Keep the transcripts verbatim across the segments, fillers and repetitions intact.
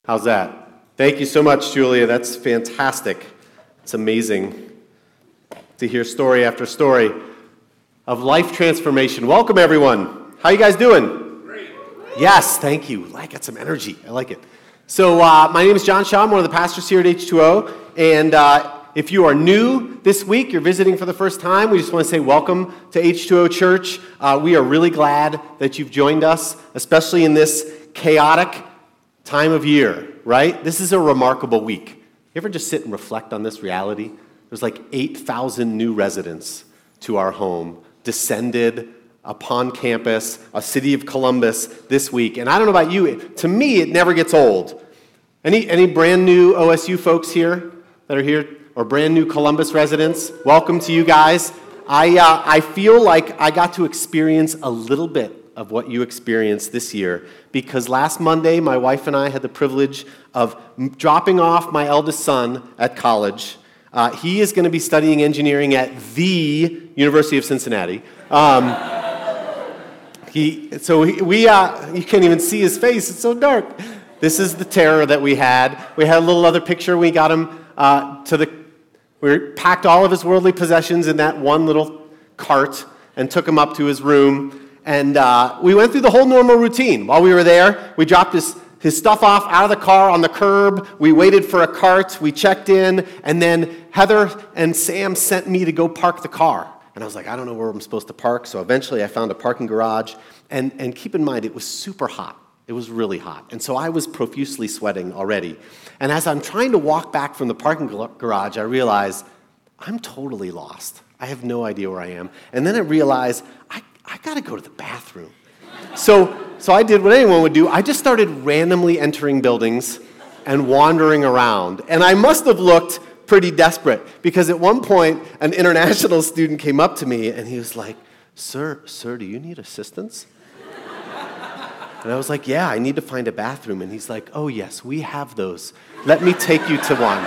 How's that? Thank you so much, Julia. That's fantastic. It's amazing to hear story after story of life transformation. Welcome, everyone. How you guys doing? Great. Yes, thank you. I got some energy. I like it. So uh, my name is John Shaw. I'm one of the pastors here at H two O. And uh, if you are new this week, you're visiting for the first time, we just want to say welcome to H two O Church. Uh, we are really glad that you've joined us, especially in this chaotic time of year, right? This is a remarkable week. You ever just sit and reflect on this reality? There's like eight thousand new residents to our home, descended upon campus, a city of Columbus this week. And I don't know about you, it, to me, it never gets old. Any, any brand new O S U folks here that are here, or brand new Columbus residents? Welcome to you guys. I, uh, I feel like I got to experience a little bit of what you experienced this year, because last Monday, my wife and I had the privilege of dropping off my eldest son at college. Uh, he is going to be studying engineering at the University of Cincinnati. Um, he, so he, we, uh, you can't even see his face, it's so dark. This is the terror that we had. We had a little other picture. We got him uh, to the, we packed all of his worldly possessions in that one little cart and took him up to his room. And uh, we went through the whole normal routine. While we were there, we dropped his, his stuff off out of the car on the curb. We waited for a cart. We checked in. And then Heather and Sam sent me to go park the car. And I was like, I don't know where I'm supposed to park. So eventually I found a parking garage. And, and keep in mind, it was super hot. It was really hot. And so I was profusely sweating already. And as I'm trying to walk back from the parking garage, I realize I'm totally lost. I have no idea where I am. And then I realized I I got to go to the bathroom. So so I did what anyone would do. I just started randomly entering buildings and wandering around. And I must have looked pretty desperate, because at one point, an international student came up to me, and he was like, sir, sir, do you need assistance? And I was like, yeah, I need to find a bathroom. And he's like, oh, yes, we have those. Let me take you to one.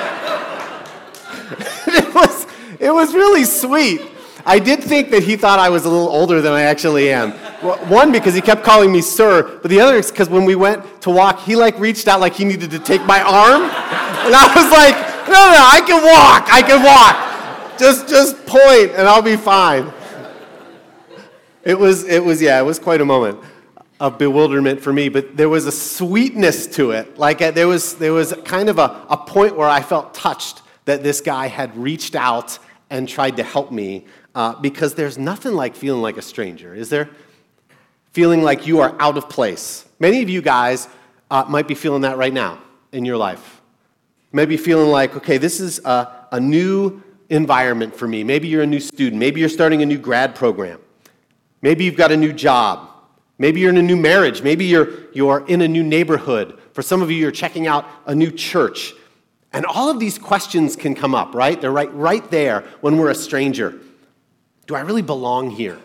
it was it was really sweet. I did think that he thought I was a little older than I actually am. One, because he kept calling me sir, but the other is because when we went to walk, he like reached out like he needed to take my arm. And I was like, no, no, I can walk, I can walk. Just just point and I'll be fine. It was, it was, yeah, it was quite a moment of bewilderment for me, but there was a sweetness to it. Like there was, there was kind of a, a point where I felt touched that this guy had reached out and tried to help me. Uh, because there's nothing like feeling like a stranger, is there? Feeling like you are out of place. Many of you guys uh, might be feeling that right now in your life. Maybe feeling like, okay, this is a, a new environment for me. Maybe you're a new student. Maybe you're starting a new grad program. Maybe you've got a new job. Maybe you're in a new marriage. Maybe you're, you're in a new neighborhood. For some of you, you're checking out a new church. And all of these questions can come up, right? They're right, right there when we're a stranger. Do I really belong here?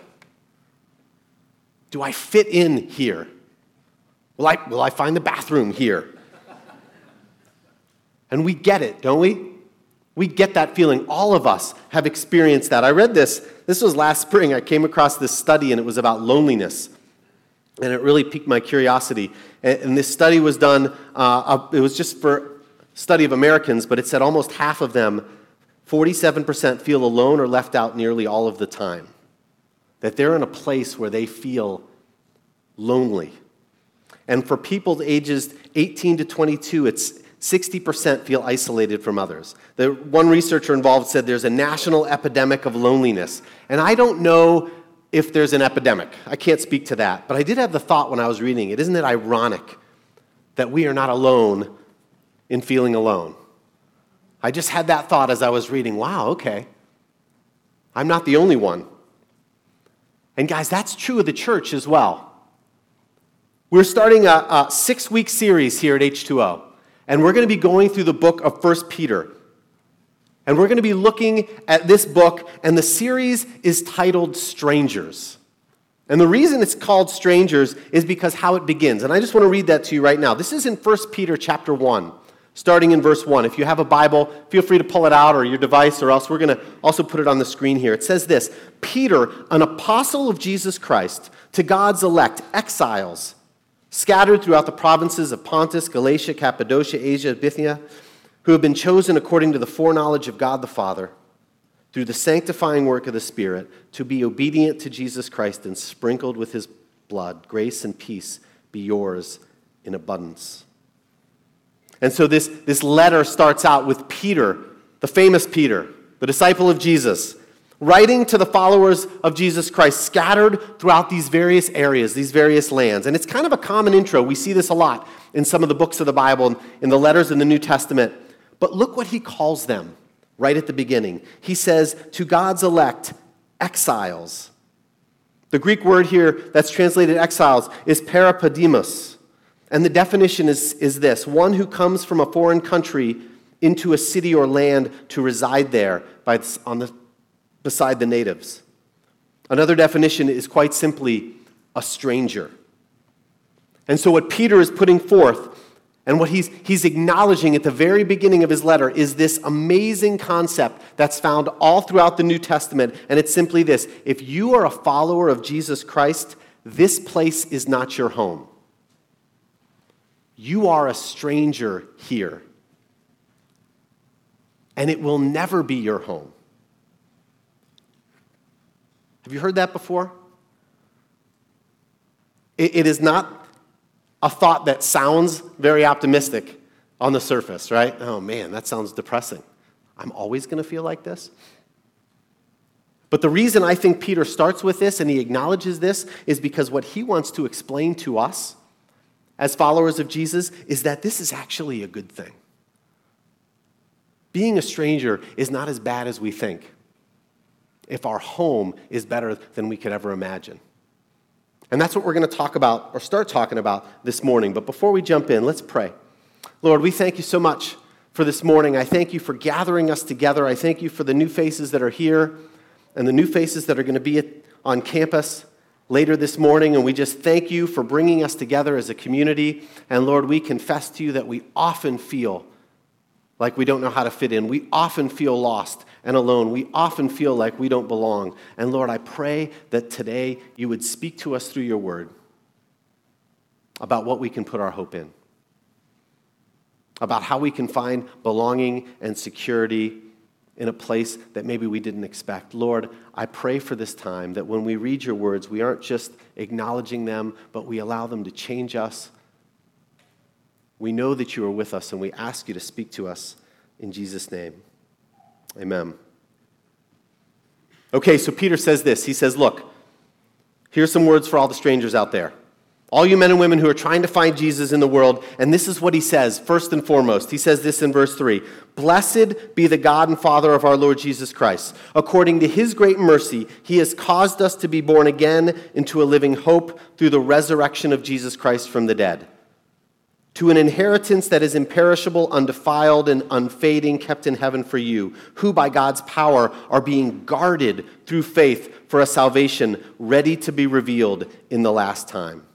Do I fit in here? Will I, will I find the bathroom here? And we get it, don't we? We get that feeling. All of us have experienced that. I read this. This was last spring. I came across this study, and it was about loneliness. And it really piqued my curiosity. And, and this study was done, uh, it was just for study of Americans, but it said almost half of them, forty-seven percent, feel alone or left out nearly all of the time. That they're in a place where they feel lonely. And for people ages eighteen to twenty-two, it's sixty percent feel isolated from others. The one researcher involved said there's a national epidemic of loneliness. And I don't know if there's an epidemic. I can't speak to that. But I did have the thought when I was reading it, isn't it ironic that we are not alone in feeling alone? I just had that thought as I was reading, wow, okay. I'm not the only one. And guys, that's true of the church as well. We're starting a, a six-week series here at H two O, and we're going to be going through the book of First Peter. And we're going to be looking at this book, and the series is titled Strangers. And the reason it's called Strangers is because how it begins. And I just want to read that to you right now. This is in First Peter chapter one. Starting in verse one. If you have a Bible, feel free to pull it out or your device, or else we're going to also put it on the screen here. It says this: Peter, an apostle of Jesus Christ, to God's elect, exiles, scattered throughout the provinces of Pontus, Galatia, Cappadocia, Asia, Bithynia, who have been chosen according to the foreknowledge of God the Father, through the sanctifying work of the Spirit, to be obedient to Jesus Christ and sprinkled with his blood. Grace and peace be yours in abundance. And so this, this letter starts out with Peter, the famous Peter, the disciple of Jesus, writing to the followers of Jesus Christ scattered throughout these various areas, these various lands. And it's kind of a common intro. We see this a lot in some of the books of the Bible, in the letters in the New Testament. But look what he calls them right at the beginning. He says, to God's elect, exiles. The Greek word here that's translated exiles is parapodemos. And the definition is, is this: one who comes from a foreign country into a city or land to reside there by, on the, beside the natives. Another definition is quite simply a stranger. And so what Peter is putting forth, and what he's, he's acknowledging at the very beginning of his letter, is this amazing concept that's found all throughout the New Testament, and it's simply this: if you are a follower of Jesus Christ, this place is not your home. You are a stranger here, and it will never be your home. Have you heard that before? It, it is not a thought that sounds very optimistic on the surface, right? Oh man, that sounds depressing. I'm always going to feel like this. But the reason I think Peter starts with this and he acknowledges this is because what he wants to explain to us as followers of Jesus is that this is actually a good thing. Being a stranger is not as bad as we think if our home is better than we could ever imagine. And that's what we're going to talk about, or start talking about this morning. But before we jump in, let's pray. Lord, we thank you so much for this morning. I thank you for gathering us together. I thank you for the new faces that are here and the new faces that are going to be on campus later this morning. And we just thank you for bringing us together as a community. And Lord, we confess to you that we often feel like we don't know how to fit in. We often feel lost and alone. We often feel like we don't belong. And Lord, I pray that today you would speak to us through your word about what we can put our hope in, about how we can find belonging and security in a place that maybe we didn't expect. Lord, I pray for this time that when we read your words, we aren't just acknowledging them, but we allow them to change us. We know that you are with us, and we ask you to speak to us in Jesus' name. Amen. Okay, so Peter says this. He says, look, here's some words for all the strangers out there. All you men and women who are trying to find Jesus in the world, and this is what he says, first and foremost. He says this in verse three. Blessed be the God and Father of our Lord Jesus Christ. According to his great mercy, he has caused us to be born again into a living hope through the resurrection of Jesus Christ from the dead, to an inheritance that is imperishable, undefiled, and unfading, kept in heaven for you, who by God's power are being guarded through faith for a salvation ready to be revealed in the last time.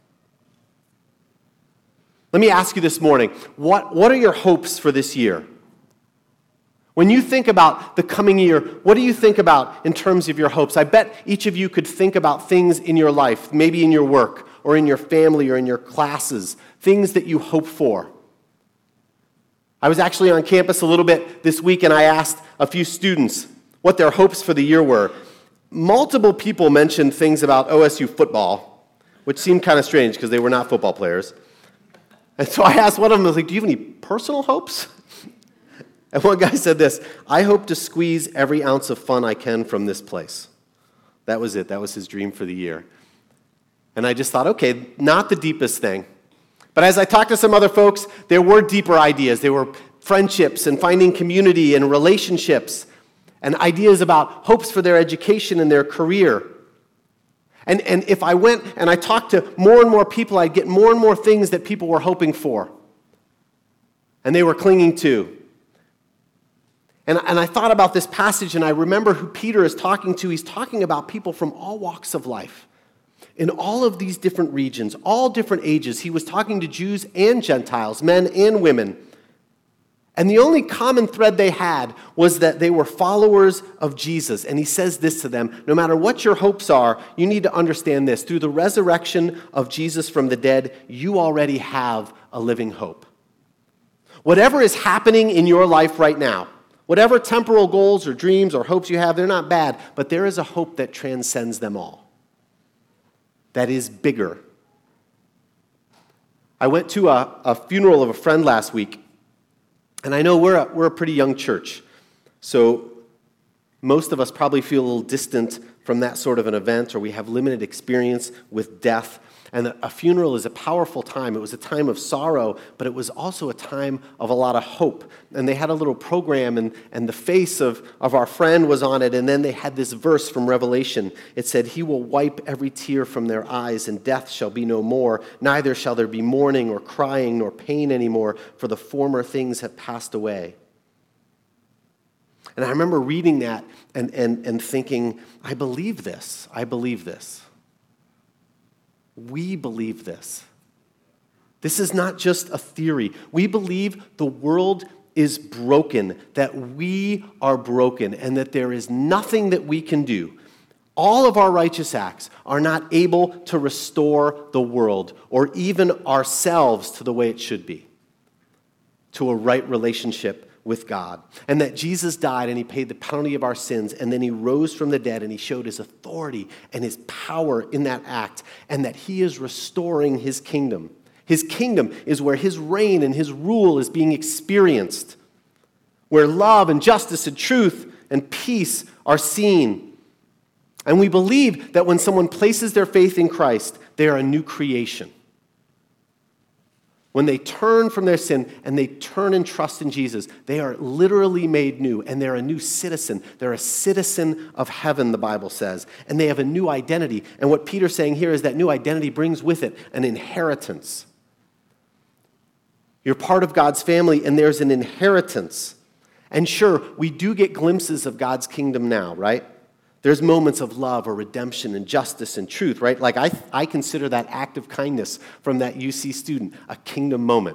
Let me ask you this morning, what, what are your hopes for this year? When you think about the coming year, what do you think about in terms of your hopes? I bet each of you could think about things in your life, maybe in your work, or in your family, or in your classes, things that you hope for. I was actually on campus a little bit this week, and I asked a few students what their hopes for the year were. Multiple people mentioned things about O S U football, which seemed kind of strange because they were not football players. And so I asked one of them, I was like, do you have any personal hopes? And one guy said this: I hope to squeeze every ounce of fun I can from this place. That was it. That was his dream for the year. And I just thought, okay, not the deepest thing. But as I talked to some other folks, there were deeper ideas. There were friendships and finding community and relationships and ideas about hopes for their education and their career. And, and if I went and I talked to more and more people, I'd get more and more things that people were hoping for and they were clinging to. And, and I thought about this passage, and I remember who Peter is talking to. He's talking about people from all walks of life, in all of these different regions, all different ages. He was talking to Jews and Gentiles, men and women. And the only common thread they had was that they were followers of Jesus. And he says this to them, no matter what your hopes are, you need to understand this. Through the resurrection of Jesus from the dead, you already have a living hope. Whatever is happening in your life right now, whatever temporal goals or dreams or hopes you have, they're not bad, but there is a hope that transcends them all, that is bigger. I went to a, a funeral of a friend last week. And I know we're a, we're a pretty young church, so most of us probably feel a little distant from that sort of an event, or we have limited experience with death. And a funeral is a powerful time. It was a time of sorrow, but it was also a time of a lot of hope. And they had a little program, and, and the face of, of our friend was on it, and then they had this verse from Revelation. It said, "He will wipe every tear from their eyes, and death shall be no more. Neither shall there be mourning or crying nor pain anymore, for the former things have passed away." And I remember reading that and, and, and thinking, I believe this. I believe this. We believe this. This is not just a theory. We believe the world is broken, that we are broken, and that there is nothing that we can do. All of our righteous acts are not able to restore the world or even ourselves to the way it should be, to a right relationship with God. And that Jesus died and he paid the penalty of our sins, and then he rose from the dead and he showed his authority and his power in that act, and that he is restoring his kingdom. His kingdom is where his reign and his rule is being experienced, where love and justice and truth and peace are seen. And we believe that when someone places their faith in Christ, they are a new creation. When they turn from their sin and they turn and trust in Jesus, they are literally made new, and they're a new citizen. They're a citizen of heaven, the Bible says, and they have a new identity. And what Peter's saying here is that new identity brings with it an inheritance. You're part of God's family, and there's an inheritance. And sure, we do get glimpses of God's kingdom now, right? There's moments of love or redemption and justice and truth, right? Like I, I consider that act of kindness from that U C student a kingdom moment,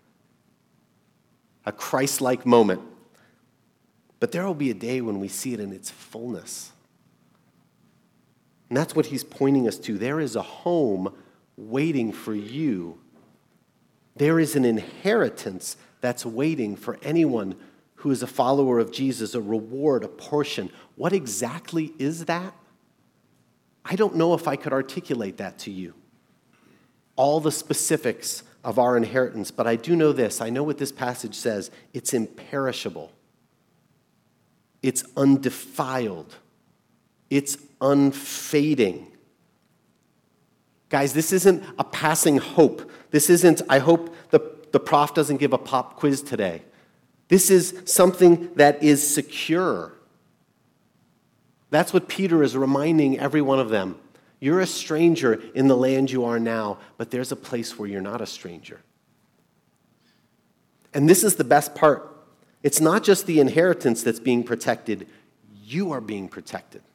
a Christ-like moment. But there will be a day when we see it in its fullness. And that's what he's pointing us to. There is a home waiting for you. There is an inheritance that's waiting for anyone who is a follower of Jesus, a reward, a portion. What exactly is that? I don't know if I could articulate that to you, all the specifics of our inheritance, but I do know this. I know what this passage says. It's imperishable. It's undefiled. It's unfading. Guys, this isn't a passing hope. This isn't, I hope the, the prof doesn't give a pop quiz today. This is something that is secure. That's what Peter is reminding every one of them. You're a stranger in the land you are now, but there's a place where you're not a stranger. And this is the best part. It's not just the inheritance that's being protected. You are being protected.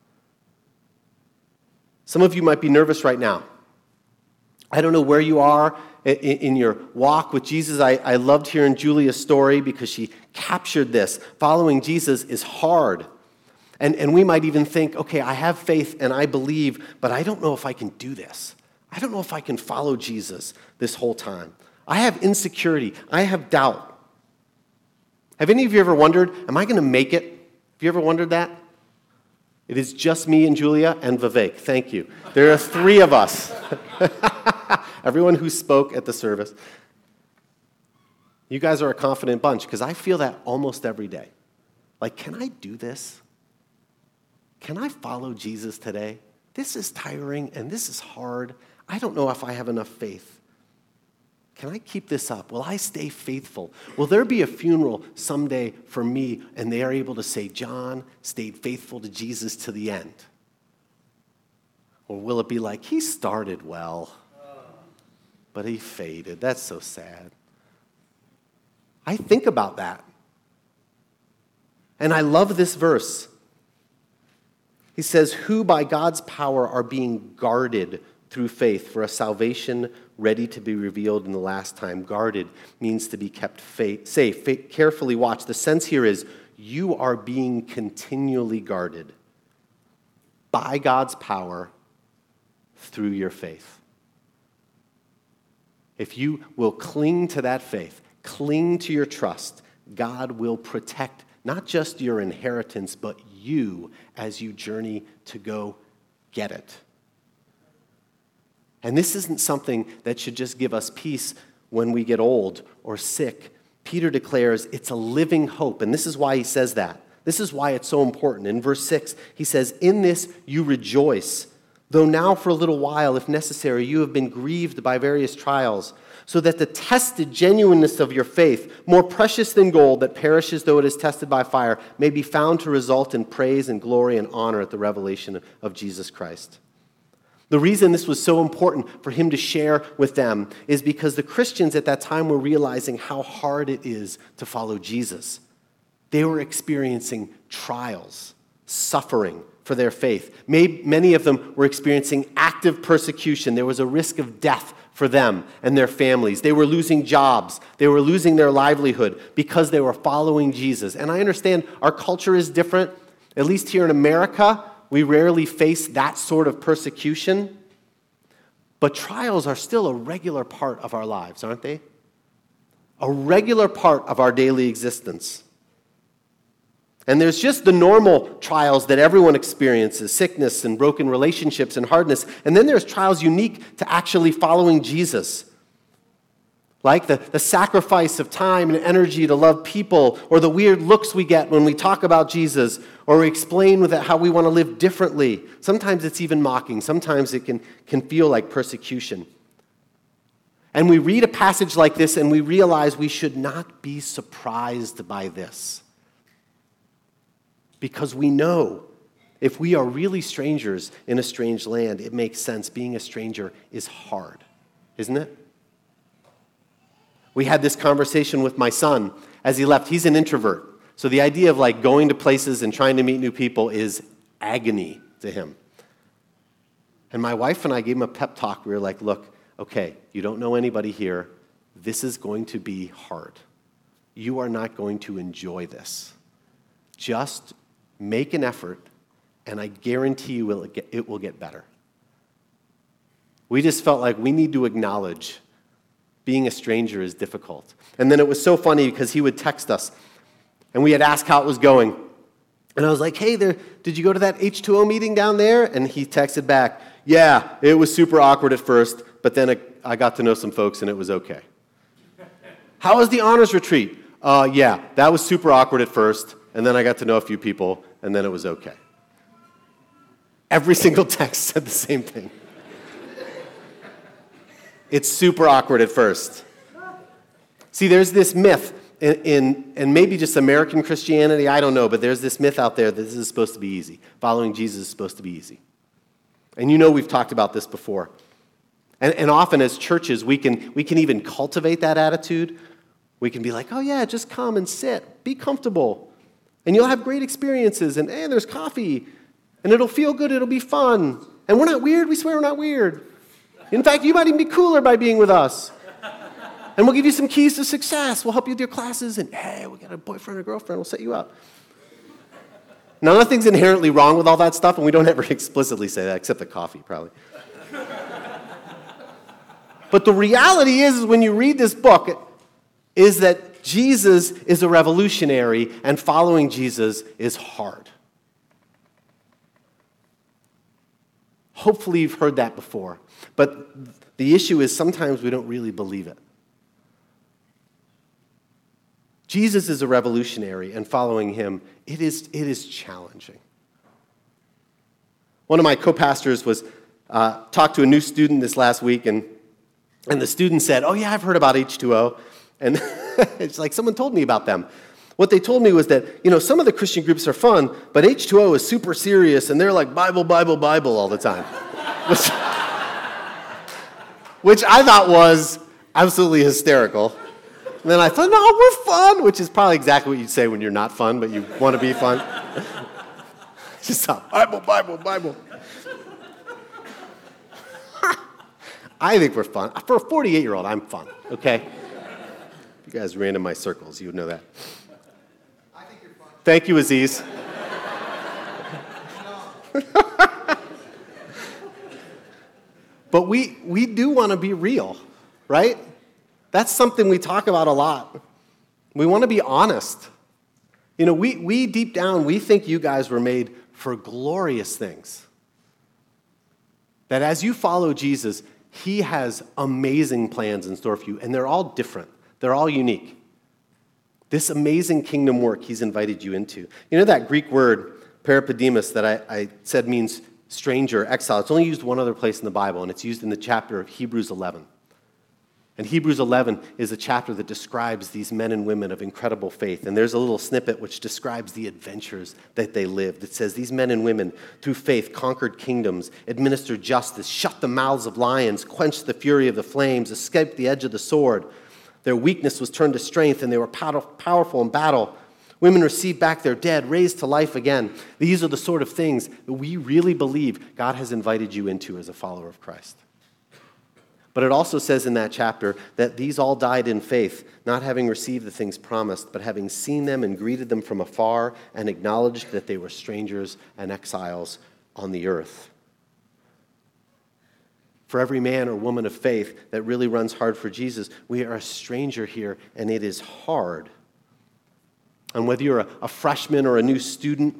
Some of you might be nervous right now. I don't know where you are in your walk with Jesus. I, I loved hearing Julia's story because she captured this. Following Jesus is hard. And, and we might even think, okay, I have faith and I believe, but I don't know if I can do this. I don't know if I can follow Jesus this whole time. I have insecurity. I have doubt. Have any of you ever wondered, am I going to make it? Have you ever wondered that? It is just me and Julia and Vivek. Thank you. There are three of us. Everyone who spoke at the service. You guys are a confident bunch because I feel that almost every day. Like, can I do this? Can I follow Jesus today? This is tiring and this is hard. I don't know if I have enough faith. Can I keep this up? Will I stay faithful? Will there be a funeral someday for me and they are able to say, John stayed faithful to Jesus to the end? Or will it be like, he started well, but he faded? That's so sad. I think about that. And I love this verse. He says, who by God's power are being guarded through faith for a salvation ready to be revealed in the last time. Guarded means to be kept fa- safe, fa- carefully watched. The sense here is you are being continually guarded by God's power through your faith. If you will cling to that faith, cling to your trust, God will protect not just your inheritance, but you as you journey to go get it. And this isn't something that should just give us peace when we get old or sick. Peter declares it's a living hope, and this is why he says that. This is why it's so important. In verse six, he says, "In this you rejoice, though now for a little while, if necessary, you have been grieved by various trials, so that the tested genuineness of your faith, more precious than gold that perishes though it is tested by fire, may be found to result in praise and glory and honor at the revelation of Jesus Christ." The reason this was so important for him to share with them is because the Christians at that time were realizing how hard it is to follow Jesus. They were experiencing trials, suffering for their faith. Many of them were experiencing active persecution. There was a risk of death for them and their families. They were losing jobs. They were losing their livelihood because they were following Jesus. And I understand our culture is different. At least here in America, we rarely face that sort of persecution. But trials are still a regular part of our lives, aren't they? A regular part of our daily existence. And there's just the normal trials that everyone experiences, sickness and broken relationships and hardness. And then there's trials unique to actually following Jesus, like the, the sacrifice of time and energy to love people, or the weird looks we get when we talk about Jesus, or we explain with it how we want to live differently. Sometimes it's even mocking. Sometimes it can, can feel like persecution. And we read a passage like this and we realize we should not be surprised by this. Because we know if we are really strangers in a strange land, it makes sense. Being a stranger is hard, isn't it? We had this conversation with my son as he left. He's an introvert. So the idea of like going to places and trying to meet new people is agony to him. And my wife and I gave him a pep talk. We were like, look, okay, you don't know anybody here. This is going to be hard. You are not going to enjoy this. Just make an effort, and I guarantee you it will get, it will get better. We just felt like we need to acknowledge being a stranger is difficult. And then it was so funny because he would text us, and we had asked how it was going. And I was like, hey, there, did you go to that H two O meeting down there? And he texted back, yeah, it was super awkward at first, but then it, I got to know some folks, and it was okay. How was the honors retreat? Uh, yeah, that was super awkward at first, and then I got to know a few people, and then it was okay. Every single text said the same thing. It's super awkward at first. See, there's this myth in, in, and maybe just American Christianity, I don't know, but there's this myth out there that this is supposed to be easy. Following Jesus is supposed to be easy. And you know we've talked about this before. And, and often as churches, we can, we can even cultivate that attitude. We can be like, oh yeah, just come and sit. Be comfortable. And you'll have great experiences. And, and there's coffee. And it'll feel good. It'll be fun. And we're not weird. We swear we're not weird. In fact, you might even be cooler by being with us. And we'll give you some keys to success. We'll help you with your classes. And hey, we got a boyfriend or girlfriend. We'll set you up. Now, nothing's inherently wrong with all that stuff, and we don't ever explicitly say that, except the coffee, probably. But the reality is, is when you read this book, is that Jesus is a revolutionary, and following Jesus is hard. Hopefully you've heard that before. But the issue is sometimes we don't really believe it. Jesus is a revolutionary, and following him, it is, it is challenging. One of my co-pastors was uh, talked to a new student this last week, and, and the student said, oh yeah, I've heard about H two O. And it's like someone told me about them. What they told me was that, you know, some of the Christian groups are fun, but H two O is super serious, and they're like Bible, Bible, Bible all the time. Which, which I thought was absolutely hysterical. And then I thought, no, we're fun, which is probably exactly what you'd say when you're not fun, but you want to be fun. Just thought, Bible, Bible, Bible. I think we're fun. For a forty-eight-year-old, I'm fun, okay? You guys ran in my circles. You would know that. I think you're fun. Thank you, Aziz. But we, we do want to be real, right? That's something we talk about a lot. We want to be honest. You know, we, we deep down, we think you guys were made for glorious things. That as you follow Jesus, he has amazing plans in store for you, and they're all different. They're all unique. This amazing kingdom work he's invited you into. You know that Greek word, peripademus, that I, I said means stranger, exile. It's only used one other place in the Bible, and it's used in the chapter of Hebrews eleven. And Hebrews eleven is a chapter that describes these men and women of incredible faith. And there's a little snippet which describes the adventures that they lived. It says, these men and women, through faith, conquered kingdoms, administered justice, shut the mouths of lions, quenched the fury of the flames, escaped the edge of the sword. Their weakness was turned to strength, and they were powerful in battle. Women received back their dead, raised to life again. These are the sort of things that we really believe God has invited you into as a follower of Christ. But it also says in that chapter that these all died in faith, not having received the things promised, but having seen them and greeted them from afar and acknowledged that they were strangers and exiles on the earth. For every man or woman of faith that really runs hard for Jesus, we are a stranger here, and it is hard. And whether you're a, a freshman or a new student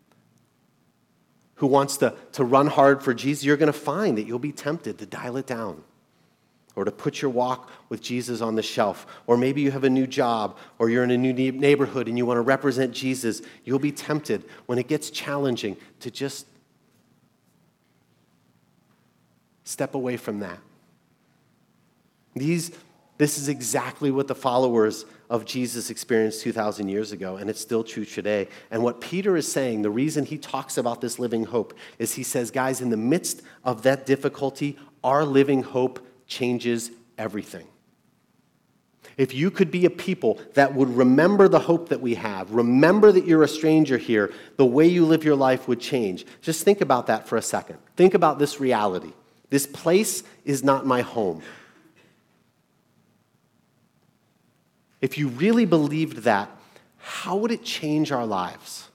who wants to, to run hard for Jesus, you're going to find that you'll be tempted to dial it down or to put your walk with Jesus on the shelf. Or maybe you have a new job or you're in a new neighborhood and you want to represent Jesus. You'll be tempted when it gets challenging to just step away from that. These, this is exactly what the followers of Jesus experienced two thousand years ago, and it's still true today. And what Peter is saying, the reason he talks about this living hope, is he says, guys, in the midst of that difficulty, our living hope changes everything. If you could be a people that would remember the hope that we have, remember that you're a stranger here, the way you live your life would change. Just think about that for a second. Think about this reality. This place is not my home. If you really believed that, how would it change our lives?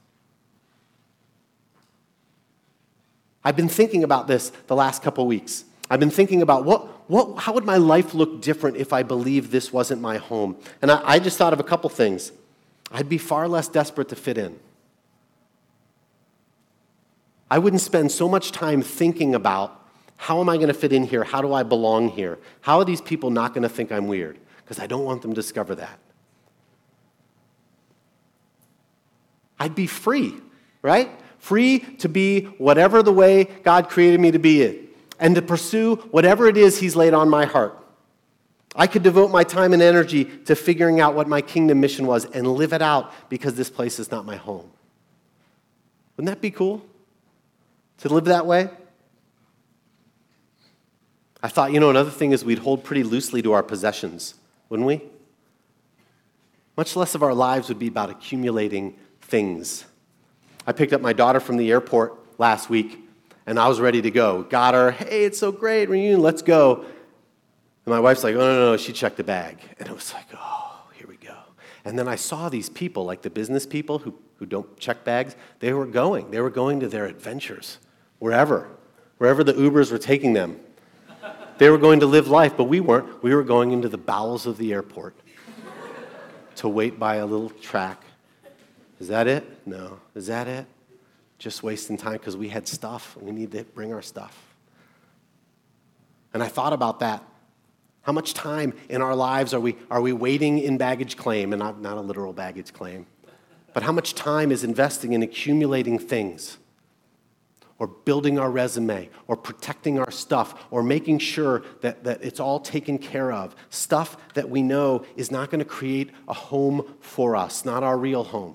I've been thinking about this the last couple weeks. I've been thinking about what, what, how would my life look different if I believed this wasn't my home? And I, I just thought of a couple things. I'd be far less desperate to fit in. I wouldn't spend so much time thinking about, how am I going to fit in here? How do I belong here? How are these people not going to think I'm weird? Because I don't want them to discover that. I'd be free, right? Free to be whatever the way God created me to be it, and to pursue whatever it is he's laid on my heart. I could devote my time and energy to figuring out what my kingdom mission was and live it out because this place is not my home. Wouldn't that be cool? To live that way? I thought, you know, another thing is we'd hold pretty loosely to our possessions, wouldn't we? Much less of our lives would be about accumulating things. I picked up my daughter from the airport last week, and I was ready to go. Got her, hey, it's so great, reunion, let's go. And my wife's like, oh, no, no, no, she checked the bag. And it was like, oh, here we go. And then I saw these people, like the business people who, who don't check bags, they were going. They were going to their adventures, wherever, wherever the Ubers were taking them. They were going to live life, but we weren't. We were going into the bowels of the airport to wait by a little track. Is that it? No. Is that it? Just wasting time because we had stuff. We need to bring our stuff. And I thought about that. How much time in our lives are we are we waiting in baggage claim, and not, not a literal baggage claim, but how much time is investing in accumulating things, or building our resume, or protecting our stuff, or making sure that, that it's all taken care of, stuff that we know is not going to create a home for us, not our real home.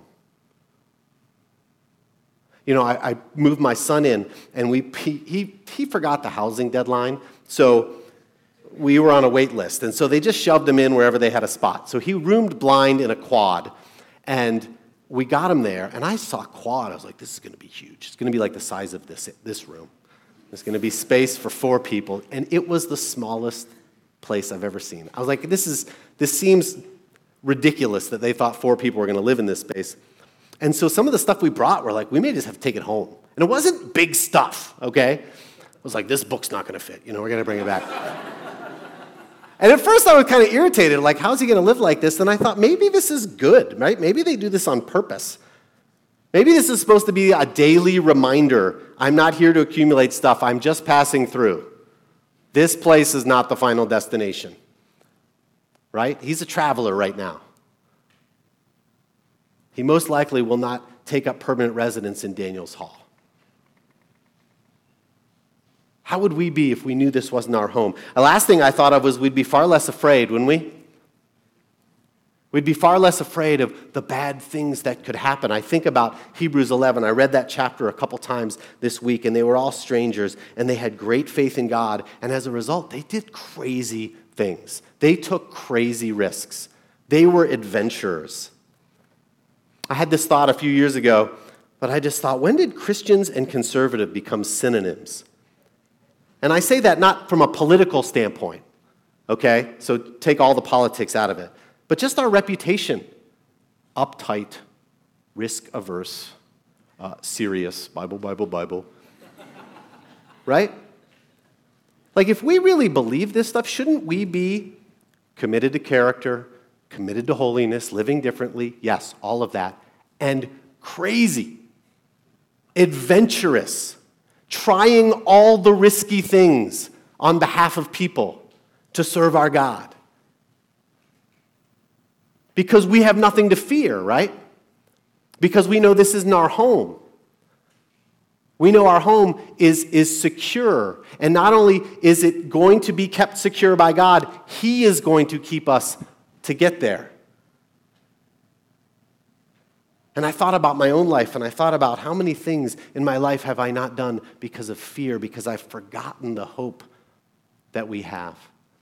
You know, I, I moved my son in, and we he, he he forgot the housing deadline, so we were on a wait list, and so they just shoved him in wherever they had a spot. So he roomed blind in a quad, and we got him there, and I saw quad. I was like, this is going to be huge. It's going to be like the size of this this room. There's going to be space for four people. And it was the smallest place I've ever seen. I was like, this is this seems ridiculous that they thought four people were going to live in this space. And so some of the stuff we brought, we're like, we may just have to take it home. And it wasn't big stuff, okay? It was like, this book's not going to fit. You know, we're going to bring it back. And at first I was kind of irritated, like, how's he going to live like this? And I thought, maybe this is good, right? Maybe they do this on purpose. Maybe this is supposed to be a daily reminder. I'm not here to accumulate stuff. I'm just passing through. This place is not the final destination, right? He's a traveler right now. He most likely will not take up permanent residence in Daniel's hall. How would we be if we knew this wasn't our home? The last thing I thought of was we'd be far less afraid, wouldn't we? We'd be far less afraid of the bad things that could happen. I think about Hebrews eleven. I read that chapter a couple times this week, and they were all strangers, and they had great faith in God, and as a result, they did crazy things. They took crazy risks. They were adventurers. I had this thought a few years ago, but I just thought, when did Christians and conservative become synonyms? And I say that not from a political standpoint, okay? So take all the politics out of it. But just our reputation, uptight, risk-averse, uh, serious, Bible, Bible, Bible, right? Like, if we really believe this stuff, shouldn't we be committed to character, committed to holiness, living differently? Yes, all of that. And crazy, adventurous, trying all the risky things on behalf of people to serve our God. Because we have nothing to fear, right? Because we know this isn't our home. We know our home is, is secure. And not only is it going to be kept secure by God, He is going to keep us to get there. And I thought about my own life, and I thought about how many things in my life have I not done because of fear, because I've forgotten the hope that we have.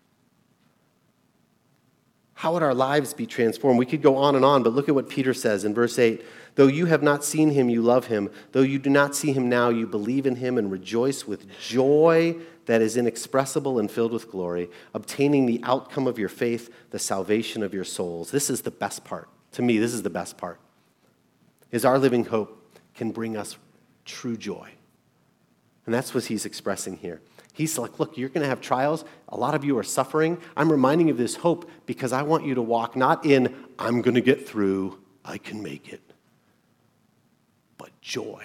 How would our lives be transformed? We could go on and on, but look at what Peter says in verse eight. Though you have not seen him, you love him. Though you do not see him now, you believe in him and rejoice with joy that is inexpressible and filled with glory, obtaining the outcome of your faith, the salvation of your souls. This is the best part. To me, this is the best part. Is our living hope can bring us true joy. And that's what he's expressing here. He's like, look, you're going to have trials. A lot of you are suffering. I'm reminding you of this hope because I want you to walk not in, I'm going to get through, I can make it, but joy.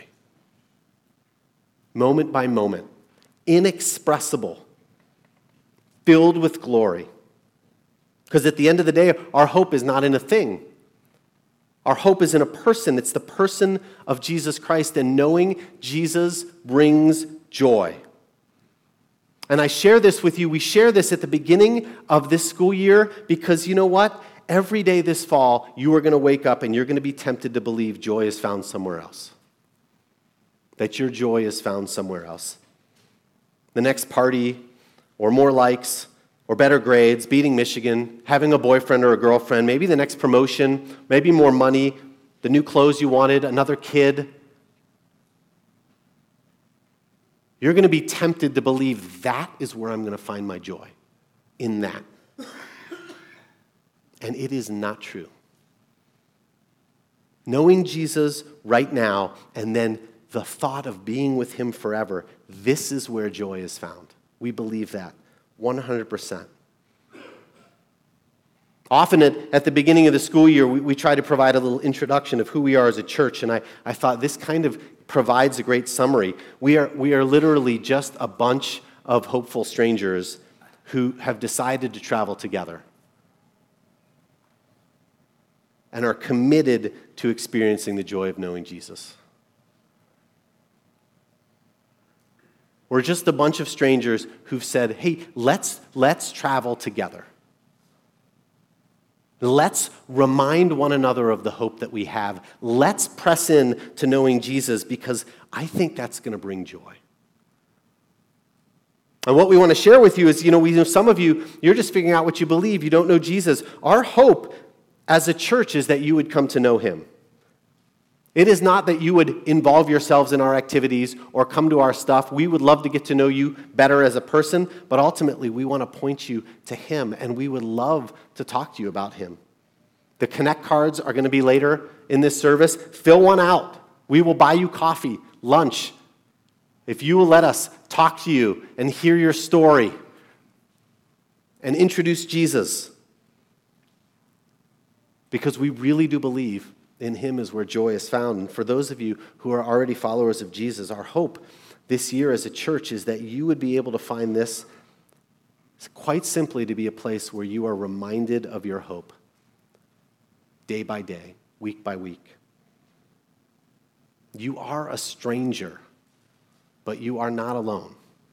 Moment by moment, inexpressible, filled with glory. Because at the end of the day, our hope is not in a thing. Our hope is in a person. It's the person of Jesus Christ, and knowing Jesus brings joy. And I share this with you. We share this at the beginning of this school year because you know what? Every day this fall, you are going to wake up and you're going to be tempted to believe joy is found somewhere else. That your joy is found somewhere else. The next party, or more likes, or better grades, beating Michigan, having a boyfriend or a girlfriend, maybe the next promotion, maybe more money, the new clothes you wanted, another kid. You're going to be tempted to believe that is where I'm going to find my joy, in that. And it is not true. Knowing Jesus right now, and then the thought of being with him forever, this is where joy is found. We believe that. one hundred percent. Often at, at the beginning of the school year, we, we try to provide a little introduction of who we are as a church, and I, I thought this kind of provides a great summary. We are, we are literally just a bunch of hopeful strangers who have decided to travel together and are committed to experiencing the joy of knowing Jesus. We're just a bunch of strangers who've said, hey, let's, let's travel together. Let's remind one another of the hope that we have. Let's press in to knowing Jesus because I think that's going to bring joy. And what we want to share with you is, you know, we know some of you, you're just figuring out what you believe. You don't know Jesus. Our hope as a church is that you would come to know him. It is not that you would involve yourselves in our activities or come to our stuff. We would love to get to know you better as a person, but ultimately we want to point you to him, and we would love to talk to you about him. The Connect cards are going to be later in this service. Fill one out. We will buy you coffee, lunch, if you will let us talk to you and hear your story and introduce Jesus. Because we really do believe in him is where joy is found. And for those of you who are already followers of Jesus, our hope this year as a church is that you would be able to find this quite simply to be a place where you are reminded of your hope day by day, week by week. You are a stranger, but you are not alone.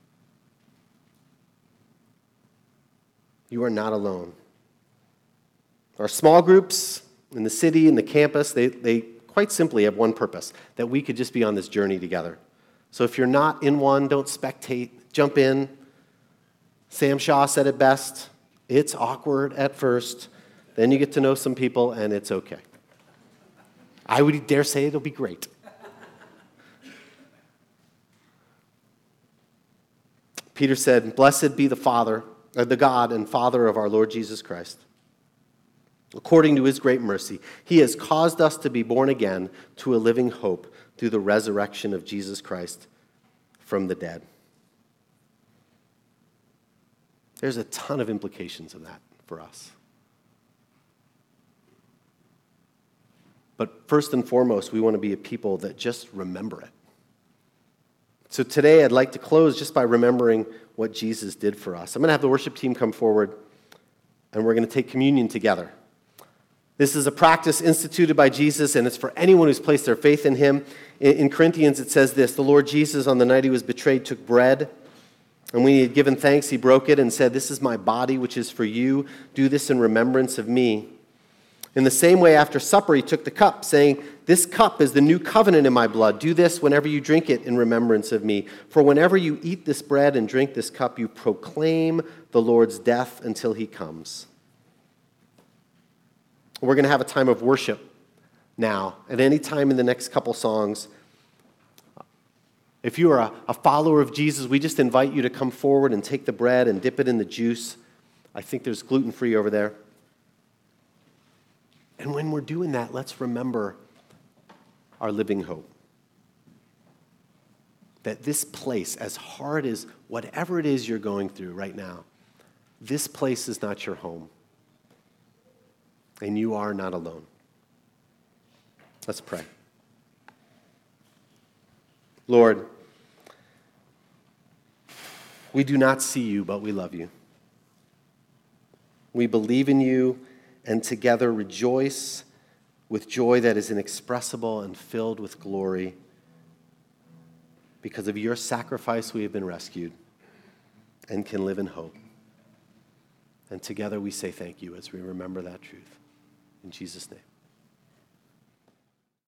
You are not alone. Our small groups in the city, in the campus, they, they quite simply have one purpose, that we could just be on this journey together. So if you're not in one, don't spectate, jump in. Sam Shaw said it best, it's awkward at first, then you get to know some people and it's okay. I would dare say it'll be great. Peter said, "Blessed be the Father, or the God and Father of our Lord Jesus Christ. According to his great mercy, he has caused us to be born again to a living hope through the resurrection of Jesus Christ from the dead." There's a ton of implications of that for us. But first and foremost, we want to be a people that just remember it. So today I'd like to close just by remembering what Jesus did for us. I'm going to have the worship team come forward, and we're going to take communion together. This is a practice instituted by Jesus, and it's for anyone who's placed their faith in him. In Corinthians, it says this: "The Lord Jesus, on the night he was betrayed, took bread, and when he had given thanks, he broke it and said, 'This is my body, which is for you. Do this in remembrance of me.' In the same way, after supper, he took the cup, saying, 'This cup is the new covenant in my blood. Do this whenever you drink it in remembrance of me. For whenever you eat this bread and drink this cup, you proclaim the Lord's death until he comes.'" We're going to have a time of worship now. At any time in the next couple songs, if you are a, a follower of Jesus, we just invite you to come forward and take the bread and dip it in the juice. I think there's gluten-free over there. And when we're doing that, let's remember our living hope. That this place, as hard as whatever it is you're going through right now, this place is not your home. And you are not alone. Let's pray. Lord, we do not see you, but we love you. We believe in you, and together rejoice with joy that is inexpressible and filled with glory. Because of your sacrifice, we have been rescued and can live in hope. And together we say thank you as we remember that truth. In Jesus' name.